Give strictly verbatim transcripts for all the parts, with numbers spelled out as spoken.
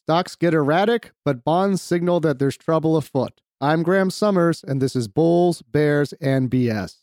Stocks get erratic, but bonds signal that there's trouble afoot. I'm Graham Summers, and this is Bulls, Bears, and B S.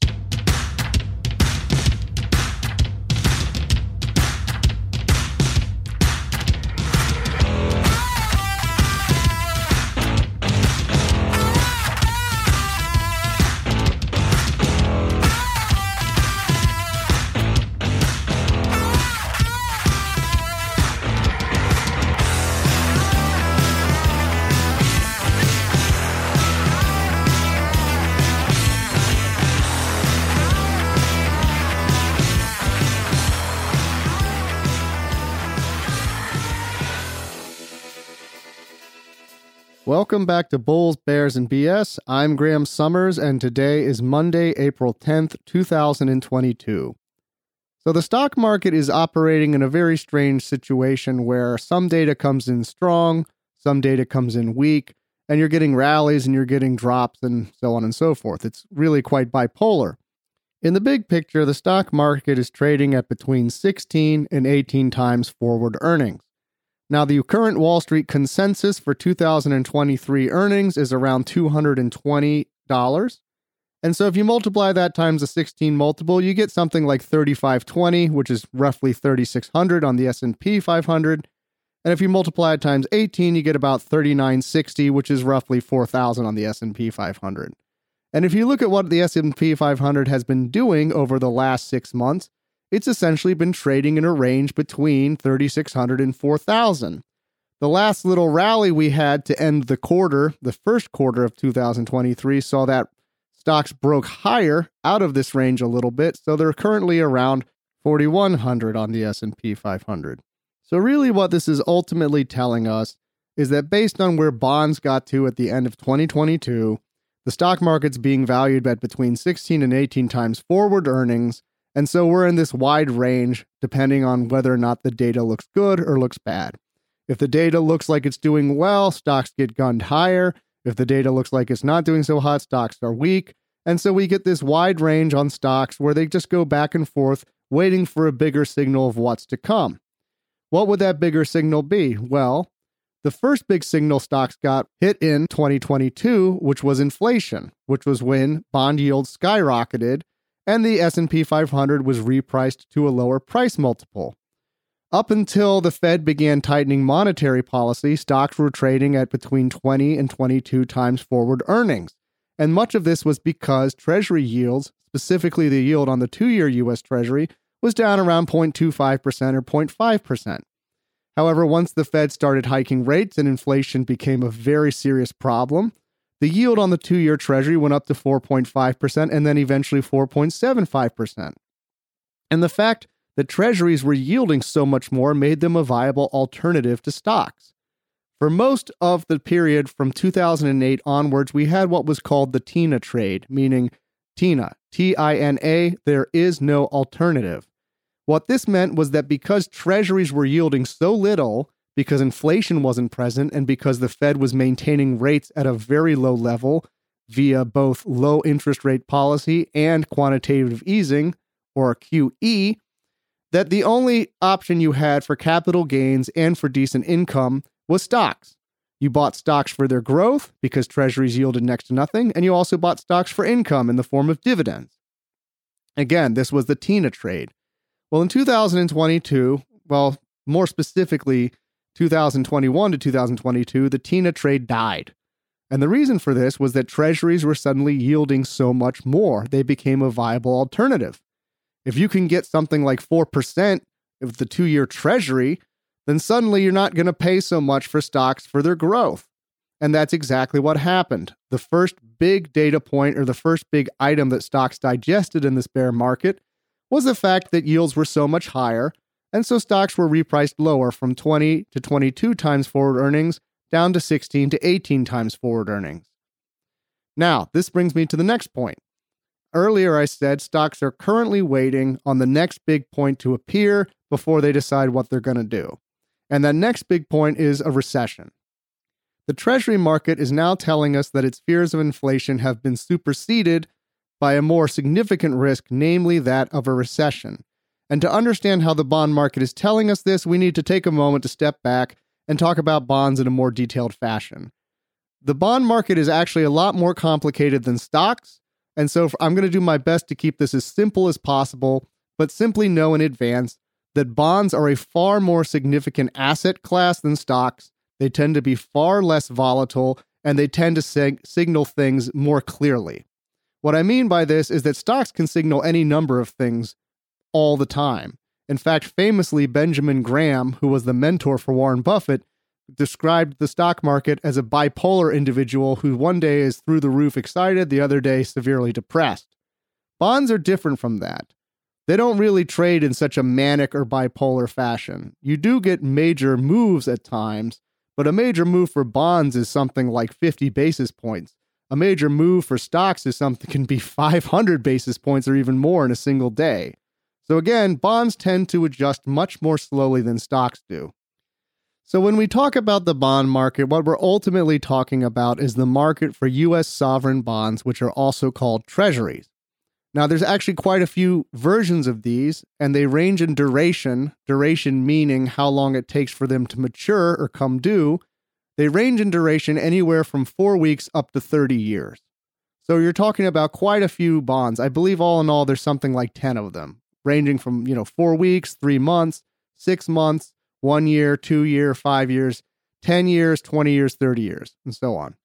Welcome back to Bulls, Bears, and B S. I'm Graham Summers, and today is Monday, April tenth, two thousand twenty-two. So the stock market is operating in a very strange situation where some data comes in strong, some data comes in weak, and you're getting rallies and you're getting drops and so on and so forth. It's really quite bipolar. In the big picture, the stock market is trading at between sixteen and eighteen times forward earnings. Now, the current Wall Street consensus for two thousand twenty-three earnings is around two hundred twenty dollars. And so if you multiply that times a sixteen multiple, you get something like thirty-five twenty, which is roughly thirty-six hundred on the S and P five hundred. And if you multiply it times eighteen, you get about thirty-nine sixty, which is roughly four thousand on the S and P five hundred. And if you look at what the S and P five hundred has been doing over the last six months, it's essentially been trading in a range between thirty-six hundred and four thousand. The last little rally we had to end the quarter, the first quarter of two thousand twenty-three, saw that stocks broke higher out of this range a little bit, so they're currently around forty-one hundred on the S and P five hundred. So really what this is ultimately telling us is that based on where bonds got to at the end of twenty twenty-two, the stock market's being valued at between sixteen and eighteen times forward earnings. And so we're in this wide range depending on whether or not the data looks good or looks bad. If the data looks like it's doing well, stocks get gunned higher. If the data looks like it's not doing so hot, stocks are weak. And so we get this wide range on stocks where they just go back and forth, waiting for a bigger signal of what's to come. What would that bigger signal be? Well, the first big signal stocks got hit in twenty twenty-two, which was inflation, which was when bond yields skyrocketed and the S and P five hundred was repriced to a lower price multiple. Up until the Fed began tightening monetary policy, stocks were trading at between twenty and twenty-two times forward earnings. And much of this was because Treasury yields, specifically the yield on the two-year U S Treasury, was down around zero point two five percent or zero point five percent. However, once the Fed started hiking rates and inflation became a very serious problem, the yield on the two-year Treasury went up to four point five percent and then eventually four point seven five percent. And the fact that Treasuries were yielding so much more made them a viable alternative to stocks. For most of the period from two thousand eight onwards, we had what was called the TINA trade, meaning TINA, T I N A, there is no alternative. What this meant was that because Treasuries were yielding so little, because inflation wasn't present, and because the Fed was maintaining rates at a very low level via both low interest rate policy and quantitative easing, or Q E, that the only option you had for capital gains and for decent income was stocks. You bought stocks for their growth because Treasuries yielded next to nothing, and you also bought stocks for income in the form of dividends. Again, this was the TINA trade. Well, in two thousand twenty-two, well, more specifically, two thousand twenty-one to two thousand twenty-two, the TINA trade died. And the reason for this was that Treasuries were suddenly yielding so much more. They became a viable alternative. If you can get something like four percent of the two-year Treasury, then suddenly you're not going to pay so much for stocks for their growth. And that's exactly what happened. The first big data point, or the first big item that stocks digested in this bear market, was the fact that yields were so much higher, and so stocks were repriced lower from twenty to twenty-two times forward earnings down to sixteen to eighteen times forward earnings. Now, this brings me to the next point. Earlier I said stocks are currently waiting on the next big point to appear before they decide what they're going to do. And that next big point is a recession. The Treasury market is now telling us that its fears of inflation have been superseded by a more significant risk, namely that of a recession. And to understand how the bond market is telling us this, we need to take a moment to step back and talk about bonds in a more detailed fashion. The bond market is actually a lot more complicated than stocks, and so I'm going to do my best to keep this as simple as possible, but simply know in advance that bonds are a far more significant asset class than stocks. They tend to be far less volatile, and they tend to sig- signal things more clearly. What I mean by this is that stocks can signal any number of things all the time. In fact, famously, Benjamin Graham, who was the mentor for Warren Buffett, described the stock market as a bipolar individual who one day is through the roof excited, the other day severely depressed. Bonds are different from that. They don't really trade in such a manic or bipolar fashion. You do get major moves at times, but a major move for bonds is something like fifty basis points. A major move for stocks is something that can be five hundred basis points or even more in a single day. So again, bonds tend to adjust much more slowly than stocks do. So when we talk about the bond market, what we're ultimately talking about is the market for U S sovereign bonds, which are also called treasuries. Now, there's actually quite a few versions of these, and they range in duration, duration meaning how long it takes for them to mature or come due. They range in duration anywhere from four weeks up to thirty years. So you're talking about quite a few bonds. I believe all in all, there's something like ten of them, ranging from, you know, four weeks, three months, six months, one year, two year, five years, ten years, twenty years, thirty years, and so on.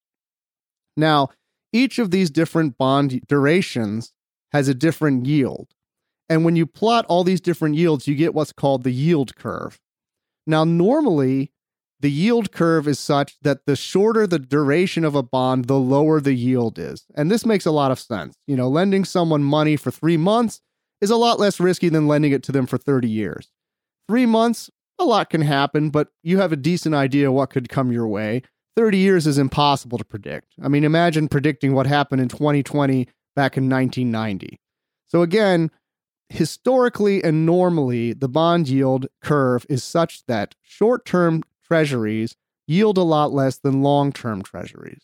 Now, each of these different bond durations has a different yield. And when you plot all these different yields, you get what's called the yield curve. Now, normally, the yield curve is such that the shorter the duration of a bond, the lower the yield is. And this makes a lot of sense. You know, lending someone money for three months is a lot less risky than lending it to them for thirty years. Three months, a lot can happen, but you have a decent idea what could come your way. thirty years is impossible to predict. I mean, imagine predicting what happened in twenty twenty back in nineteen ninety. So again, historically and normally, the bond yield curve is such that short-term treasuries yield a lot less than long-term treasuries.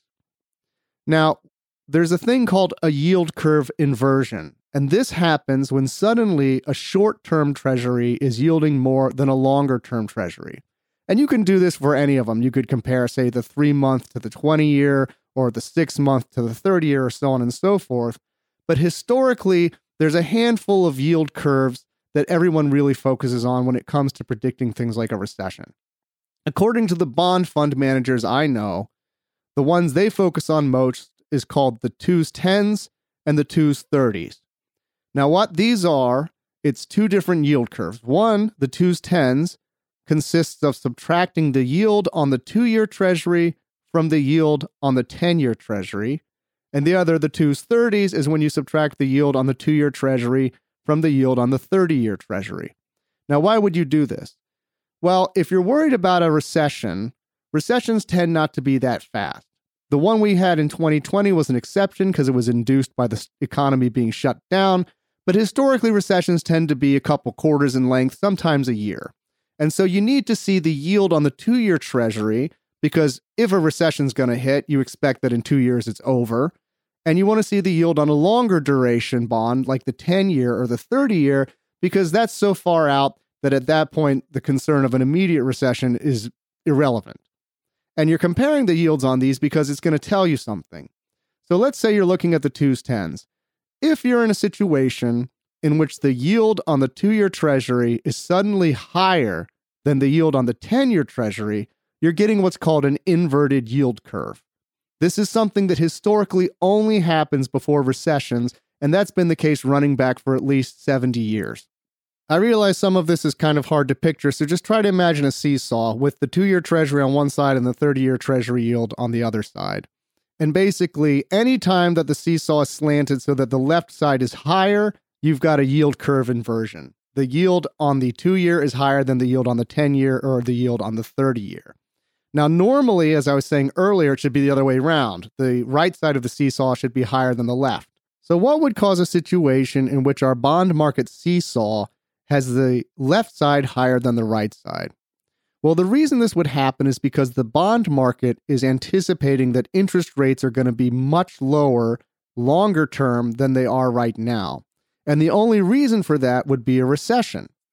Now, there's a thing called a yield curve inversion, and this happens when suddenly a short-term treasury is yielding more than a longer-term treasury. And you can do this for any of them. You could compare, say, the three-month to the twenty-year, or the six-month to the thirty-year, or so on and so forth. But historically, there's a handful of yield curves that everyone really focuses on when it comes to predicting things like a recession. According to the bond fund managers I know, the ones they focus on most is called the twos tens and the twos thirties. Now, what these are, it's two different yield curves. One, the twos tens, consists of subtracting the yield on the two-year treasury from the yield on the ten-year treasury. And the other, the twos thirties, is when you subtract the yield on the two-year treasury from the yield on the thirty-year treasury. Now, why would you do this? Well, if you're worried about a recession, recessions tend not to be that fast. The one we had in twenty twenty was an exception because it was induced by the economy being shut down, but historically recessions tend to be a couple quarters in length, sometimes a year. And so you need to see the yield on the two-year treasury, because if a recession's going to hit, you expect that in two years it's over. And you want to see the yield on a longer duration bond, like the ten-year or the thirty-year, because that's so far out that at that point, the concern of an immediate recession is irrelevant. And you're comparing the yields on these because it's going to tell you something. So let's say you're looking at the twos tens. If you're in a situation in which the yield on the two-year treasury is suddenly higher than the yield on the ten-year treasury, you're getting what's called an inverted yield curve. This is something that historically only happens before recessions, and that's been the case running back for at least seventy years. I realize some of this is kind of hard to picture, so just try to imagine a seesaw with the two-year treasury on one side and the thirty-year treasury yield on the other side. And basically, any time that the seesaw is slanted so that the left side is higher, you've got a yield curve inversion. The yield on the two-year is higher than the yield on the ten-year or the yield on the thirty-year. Now, normally, as I was saying earlier, it should be the other way around. The right side of the seesaw should be higher than the left. So what would cause a situation in which our bond market seesaw has the left side higher than the right side? Well, the reason this would happen is because the bond market is anticipating that interest rates are going to be much lower longer term than they are right now. And the only reason for that would be a recession.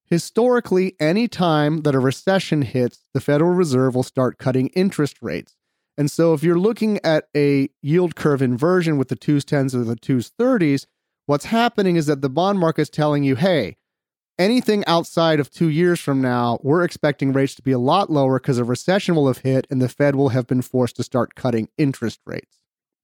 Historically, any time that a recession hits, the Federal Reserve will start cutting interest rates. And so if you're looking at a yield curve inversion with the twos tens or the twos thirties, what's happening is that the bond market's telling you, hey, anything outside of two years from now, we're expecting rates to be a lot lower because a recession will have hit and the Fed will have been forced to start cutting interest rates.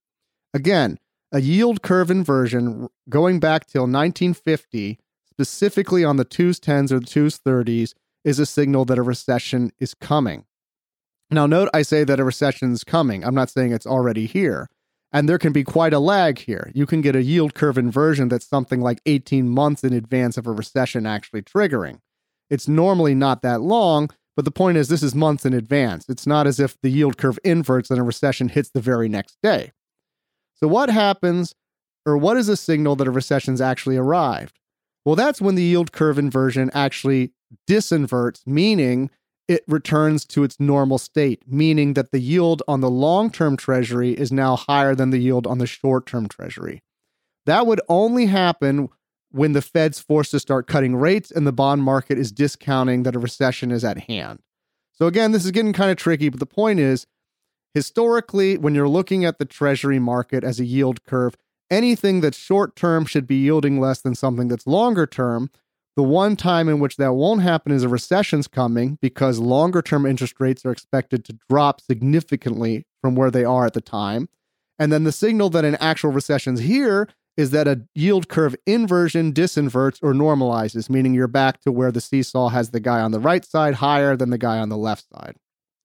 Again, a yield curve inversion going back till nineteen fifty, specifically on the twos tens or the twos thirties, is a signal that a recession is coming. Now, note I say that a recession is coming. I'm not saying it's already here. And there can be quite a lag here. You can get a yield curve inversion that's something like eighteen months in advance of a recession actually triggering. It's normally not that long, but the point is this is months in advance. It's not as if the yield curve inverts and a recession hits the very next day. So what happens, or what is a signal that a recession's actually arrived? Well, that's when the yield curve inversion actually disinverts, meaning it returns to its normal state, meaning that the yield on the long-term treasury is now higher than the yield on the short-term treasury. That would only happen when the Fed's forced to start cutting rates and the bond market is discounting that a recession is at hand. So again, this is getting kind of tricky, but the point is, historically, when you're looking at the treasury market as a yield curve, anything that's short-term should be yielding less than something that's longer-term. The one time in which that won't happen is a recession's coming because longer-term interest rates are expected to drop significantly from where they are at the time. And then the signal that an actual recession's here is that a yield curve inversion disinverts or normalizes, meaning you're back to where the seesaw has the guy on the right side higher than the guy on the left side.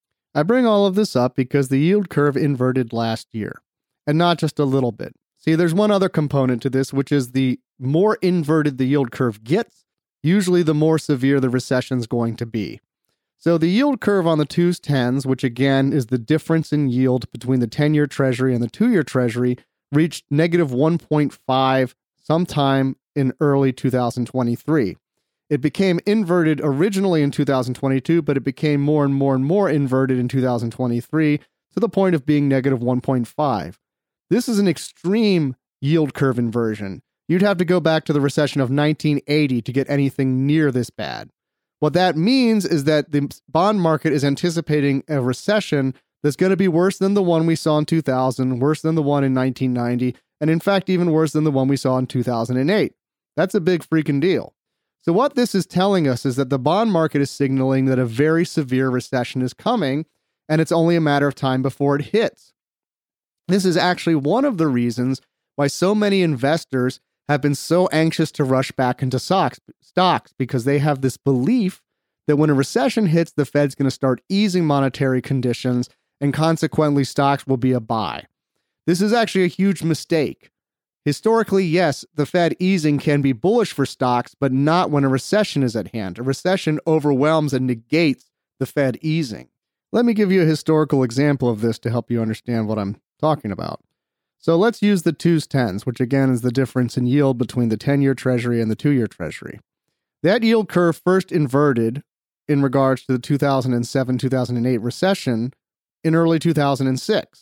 I bring all of this up because the yield curve inverted last year, and not just a little bit. See, there's one other component to this, which is the more inverted the yield curve gets, usually the more severe the recession's going to be. So the yield curve on the twos tens, which again is the difference in yield between the ten-year treasury and the two-year treasury, reached negative one point five sometime in early two thousand twenty-three. It became inverted originally in two thousand twenty-two, but it became more and more and more inverted in two thousand twenty-three to the point of being negative one point five. This is an extreme yield curve inversion. You'd have to go back to the recession of nineteen eighty to get anything near this bad. What that means is that the bond market is anticipating a recession that's going to be worse than the one we saw in two thousand, worse than the one in nineteen ninety, and in fact, even worse than the one we saw in two thousand eight. That's a big freaking deal. So what this is telling us is that the bond market is signaling that a very severe recession is coming, and it's only a matter of time before it hits. This is actually one of the reasons why so many investors have been so anxious to rush back into stocks, stocks because they have this belief that when a recession hits, the Fed's going to start easing monetary conditions, and consequently stocks will be a buy. This is actually a huge mistake. Historically, yes, the Fed easing can be bullish for stocks, but not when a recession is at hand. A recession overwhelms and negates the Fed easing. Let me give you a historical example of this to help you understand what I'm talking about. So let's use the twos tens, which again is the difference in yield between the ten-year treasury and the two-year treasury. That yield curve first inverted in regards to the two thousand seven two thousand eight recession in early two thousand six.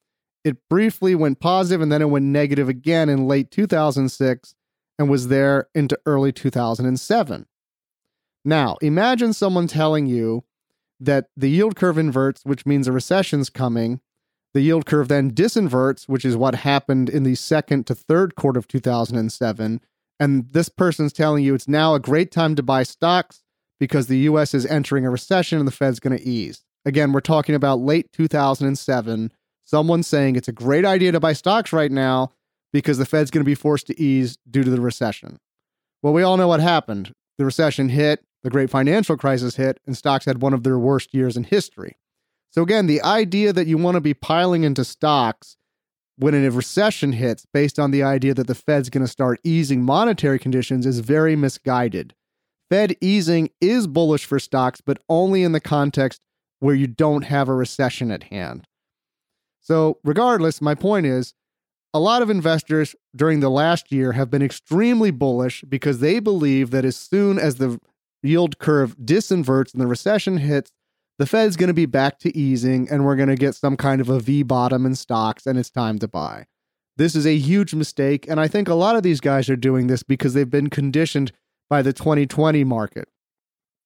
It briefly went positive and then it went negative again in late two thousand six and was there into early two thousand seven. Now, imagine someone telling you that the yield curve inverts, which means a recession's coming. The yield curve then disinverts, which is what happened in the second to third quarter of two thousand seven. And this person's telling you it's now a great time to buy stocks because the U S is entering a recession and the Fed's going to ease. Again, we're talking about late two thousand seven. Someone saying it's a great idea to buy stocks right now because the Fed's going to be forced to ease due to the recession. Well, we all know what happened. The recession hit, the great financial crisis hit, and stocks had one of their worst years in history. So again, the idea that you want to be piling into stocks when a recession hits based on the idea that the Fed's going to start easing monetary conditions is very misguided. Fed easing is bullish for stocks, but only in the context where you don't have a recession at hand. So regardless, my point is, a lot of investors during the last year have been extremely bullish because they believe that as soon as the yield curve disinverts and the recession hits, the Fed's going to be back to easing and we're going to get some kind of a V bottom in stocks and it's time to buy. This is a huge mistake, and I think a lot of these guys are doing this because they've been conditioned by the twenty twenty market.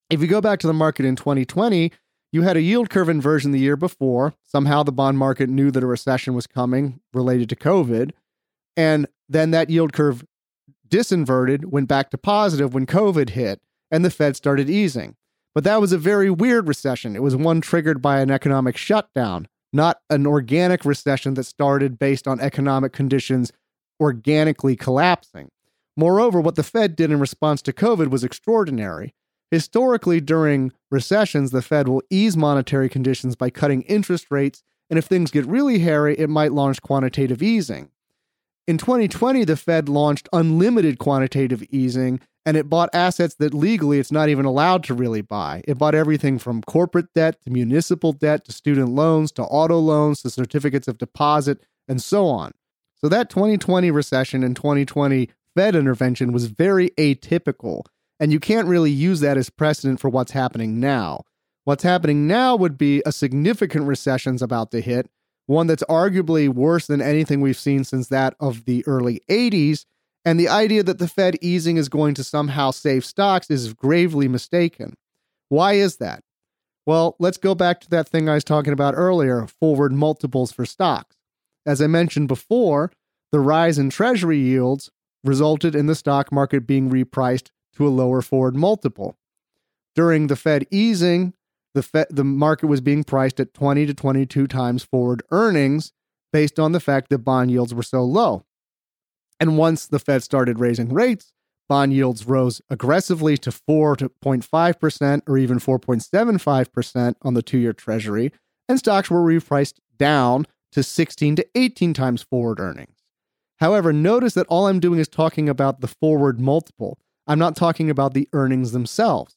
If you go back to the market in twenty twenty, you had a yield curve inversion the year before. Somehow the bond market knew that a recession was coming related to COVID. And then that yield curve disinverted, went back to positive when COVID hit, and the Fed started easing. But that was a very weird recession. It was one triggered by an economic shutdown, not an organic recession that started based on economic conditions organically collapsing. Moreover, what the Fed did in response to COVID was extraordinary. Historically, during recessions, the Fed will ease monetary conditions by cutting interest rates, and if things get really hairy, it might launch quantitative easing. In twenty twenty, the Fed launched unlimited quantitative easing, and it bought assets that legally it's not even allowed to really buy. It bought everything from corporate debt to municipal debt to student loans to auto loans to certificates of deposit and so on. So that twenty twenty recession and twenty twenty Fed intervention was very atypical, and you can't really use that as precedent for what's happening now. What's happening now would be a significant recession's about to hit, one that's arguably worse than anything we've seen since that of the early eighties, and the idea that the Fed easing is going to somehow save stocks is gravely mistaken. Why is that? Well, let's go back to that thing I was talking about earlier, forward multiples for stocks. As I mentioned before, the rise in Treasury yields resulted in the stock market being repriced to a lower forward multiple. During the Fed easing, the Fed, the market was being priced at twenty to twenty-two times forward earnings based on the fact that bond yields were so low. And once the Fed started raising rates, bond yields rose aggressively to four point five percent or even four point seven five percent on the two-year Treasury, and stocks were repriced down to sixteen to eighteen times forward earnings. However, notice that all I'm doing is talking about the forward multiple. I'm not talking about the earnings themselves.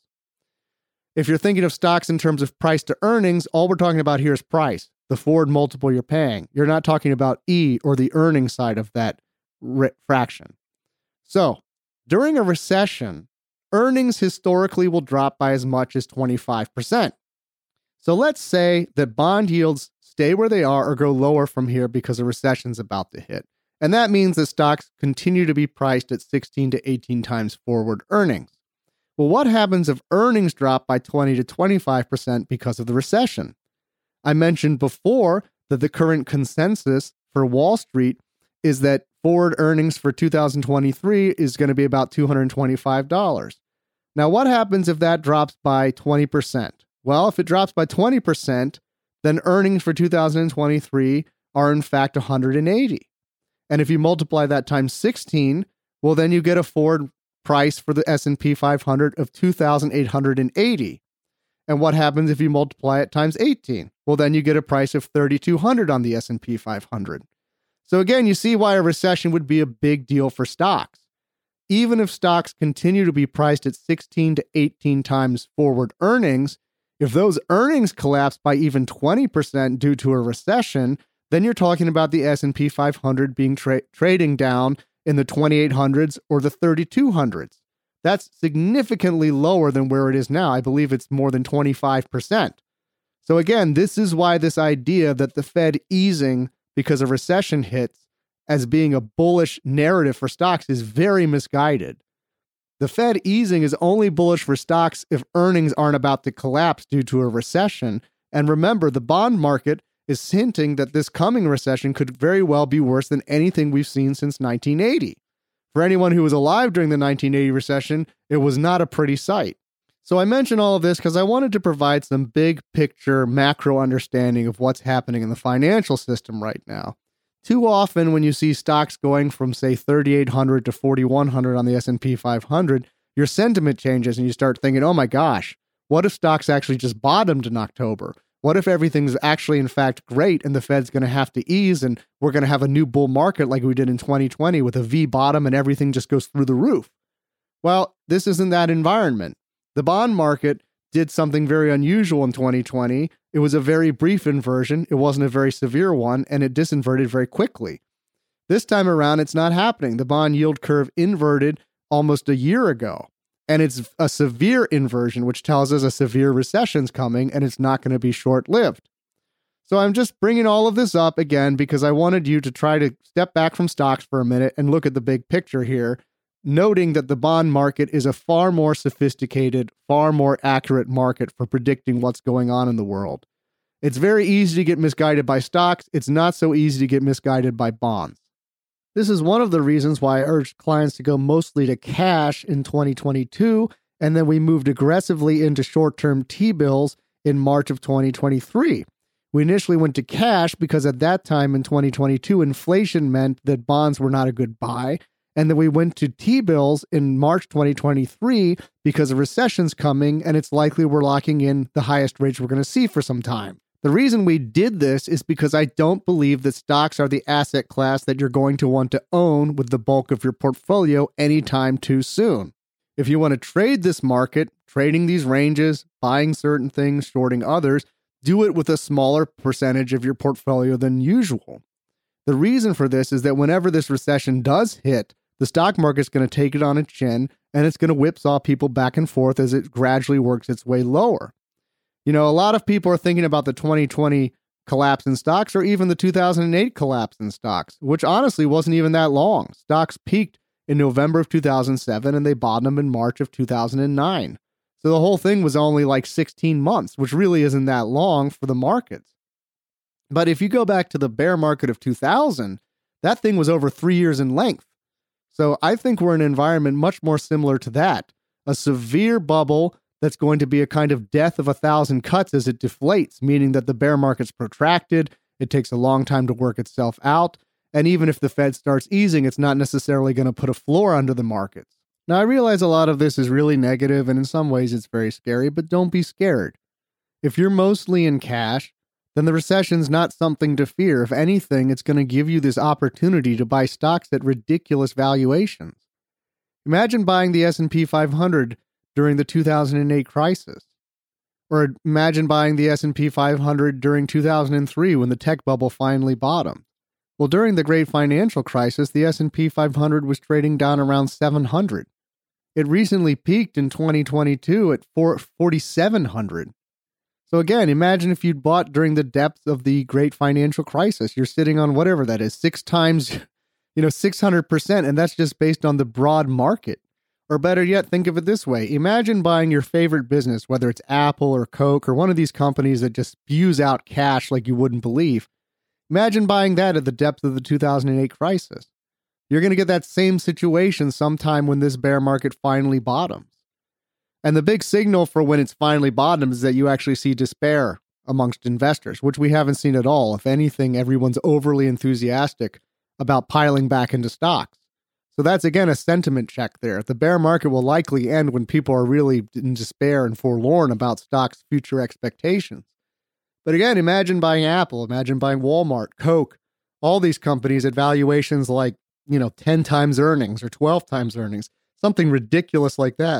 If you're thinking of stocks in terms of price to earnings, all we're talking about here is price, the forward multiple you're paying. You're not talking about E or the earnings side of that re- fraction. So, during a recession, earnings historically will drop by as much as twenty-five percent. So let's say that bond yields stay where they are or go lower from here because a recession's about to hit. And that means that stocks continue to be priced at sixteen to eighteen times forward earnings. Well, what happens if earnings drop by twenty to twenty-five percent because of the recession? I mentioned before that the current consensus for Wall Street is that forward earnings for two thousand twenty-three is going to be about two hundred twenty-five dollars. Now, what happens if that drops by twenty percent? Well, if it drops by twenty percent, then earnings for two thousand twenty-three are in fact one hundred eighty. And if you multiply that times sixteen, well, then you get a forward price for the S and P five hundred of two thousand eight hundred eighty. And what happens if you multiply it times eighteen? Well, then you get a price of three thousand two hundred on the S and P five hundred. So again, you see why a recession would be a big deal for stocks. Even if stocks continue to be priced at sixteen to eighteen times forward earnings, if those earnings collapse by even twenty percent due to a recession, then you're talking about the S and P five hundred being tra- trading down in the twenty-eight hundreds or the thirty-two hundreds. That's significantly lower than where it is now. I believe it's more than twenty-five percent. So again, this is why this idea that the Fed easing because a recession hits as being a bullish narrative for stocks is very misguided. The Fed easing is only bullish for stocks if earnings aren't about to collapse due to a recession. And remember, the bond market is hinting that this coming recession could very well be worse than anything we've seen since nineteen eighty. For anyone who was alive during the nineteen eighty recession, it was not a pretty sight. So I mention all of this because I wanted to provide some big picture macro understanding of what's happening in the financial system right now. Too often when you see stocks going from, say, thirty-eight hundred to forty-one hundred on the S and P five hundred, your sentiment changes and you start thinking, oh my gosh, what if stocks actually just bottomed in October? What if everything's actually, in fact, great and the Fed's going to have to ease and we're going to have a new bull market like we did in twenty twenty with a V bottom and everything just goes through the roof? Well, this isn't that environment. The bond market did something very unusual in twenty twenty. It was a very brief inversion. It wasn't a very severe one, and it disinverted very quickly. This time around, it's not happening. The bond yield curve inverted almost a year ago. And it's a severe inversion, which tells us a severe recession's coming, and it's not going to be short-lived. So I'm just bringing all of this up again because I wanted you to try to step back from stocks for a minute and look at the big picture here. noting that the bond market is a far more sophisticated, far more accurate market for predicting what's going on in the world. It's very easy to get misguided by stocks. It's not so easy to get misguided by bonds. This is one of the reasons why I urged clients to go mostly to cash in twenty twenty-two, and then we moved aggressively into short-term T-bills in March of twenty twenty-three. We initially went to cash because at that time in twenty twenty-two, inflation meant that bonds were not a good buy. And then we went to T-bills in March twenty twenty-three because a recession's coming and it's likely we're locking in the highest rates we're going to see for some time. The reason we did this is because I don't believe that stocks are the asset class that you're going to want to own with the bulk of your portfolio anytime too soon. If you want to trade this market, trading these ranges, buying certain things, shorting others, do it with a smaller percentage of your portfolio than usual. The reason for this is that whenever this recession does hit, the stock market's going to take it on its chin and it's going to whipsaw people back and forth as it gradually works its way lower. You know, a lot of people are thinking about the twenty twenty collapse in stocks or even the two thousand eight collapse in stocks, which honestly wasn't even that long. Stocks peaked in November of two thousand seven and they bottomed in March of two thousand nine. So the whole thing was only like sixteen months, which really isn't that long for the markets. But if you go back to the bear market of two thousand, that thing was over three years in length. So I think we're in an environment much more similar to that, a severe bubble that's going to be a kind of death of a thousand cuts as it deflates, meaning that the bear market's protracted, it takes a long time to work itself out, and even if the Fed starts easing, it's not necessarily going to put a floor under the markets. Now, I realize a lot of this is really negative, and in some ways it's very scary, but don't be scared. If you're mostly in cash, then the recession's not something to fear. If anything, it's going to give you this opportunity to buy stocks at ridiculous valuations. Imagine buying the S and P five hundred during the two thousand eight crisis. Or imagine buying the S and P five hundred during two thousand three when the tech bubble finally bottomed. Well, during the great financial crisis, the S and P five hundred was trading down around seven hundred. It recently peaked in twenty twenty-two at forty-seven hundred. So again, imagine if you'd bought during the depths of the great financial crisis. You're sitting on whatever that is, six times, you know, six hundred percent, and that's just based on the broad market. Or better yet, think of it this way. Imagine buying your favorite business, whether it's Apple or Coke or one of these companies that just spews out cash like you wouldn't believe. Imagine buying that at the depth of the two thousand eight crisis. You're going to get that same situation sometime when this bear market finally bottoms. And the big signal for when it's finally bottomed is that you actually see despair amongst investors, which we haven't seen at all. If anything, everyone's overly enthusiastic about piling back into stocks. So that's, again, a sentiment check there. The bear market will likely end when people are really in despair and forlorn about stocks' future expectations. But again, imagine buying Apple, imagine buying Walmart, Coke, all these companies at valuations like, you know, ten times earnings or twelve times earnings, something ridiculous like that.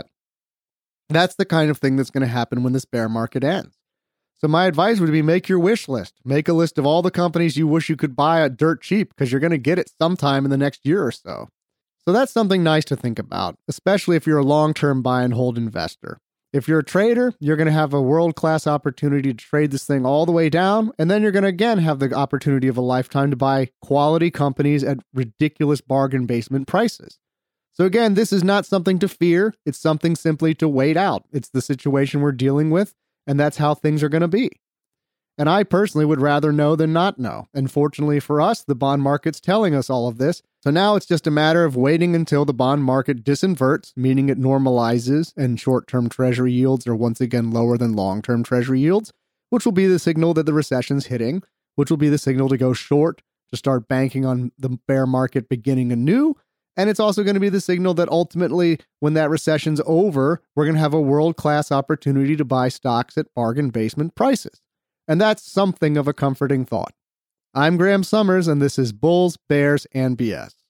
That's the kind of thing that's going to happen when this bear market ends. So my advice would be make your wish list. Make a list of all the companies you wish you could buy at dirt cheap because you're going to get it sometime in the next year or so. So that's something nice to think about, especially if you're a long-term buy and hold investor. If you're a trader, you're going to have a world-class opportunity to trade this thing all the way down, and then you're going to again have the opportunity of a lifetime to buy quality companies at ridiculous bargain basement prices. So again, this is not something to fear. It's something simply to wait out. It's the situation we're dealing with, and that's how things are going to be. And I personally would rather know than not know. And fortunately for us, the bond market's telling us all of this. So now it's just a matter of waiting until the bond market disinverts, meaning it normalizes and short-term treasury yields are once again lower than long-term treasury yields, which will be the signal that the recession's hitting, which will be the signal to go short, to start banking on the bear market beginning anew. And it's also going to be the signal that ultimately, when that recession's over, we're going to have a world-class opportunity to buy stocks at bargain basement prices. And that's something of a comforting thought. I'm Graham Summers, and this is Bulls, Bears, and B S.